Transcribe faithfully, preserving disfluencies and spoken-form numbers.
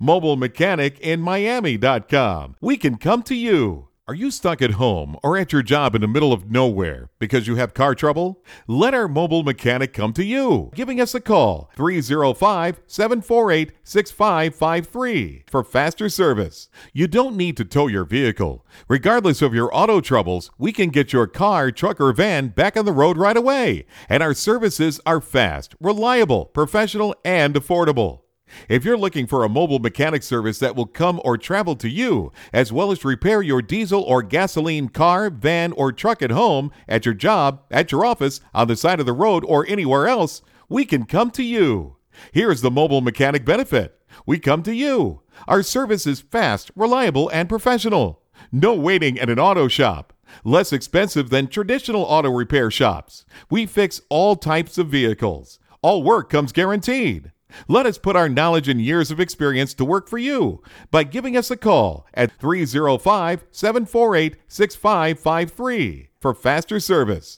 mobile mechanic in miami dot com. We can come to you. Are you stuck at home or at your job in the middle of nowhere because you have car trouble? Let our mobile mechanic come to you, giving us a call, three oh five, seven four eight, six five five three, for faster service. You don't need to tow your vehicle. Regardless of your auto troubles, we can get your car, truck, or van back on the road right away. And our services are fast, reliable, professional, and affordable. If you're looking for a mobile mechanic service that will come or travel to you, as well as repair your diesel or gasoline car, van, or truck at home, at your job, at your office, on the side of the road, or anywhere else, we can come to you. Here's the mobile mechanic benefit. We come to you. Our service is fast, reliable, and professional. No waiting at an auto shop. Less expensive than traditional auto repair shops. We fix all types of vehicles. All work comes guaranteed. Let us put our knowledge and years of experience to work for you by giving us a call at three oh five, seven four eight, six five five three for faster service.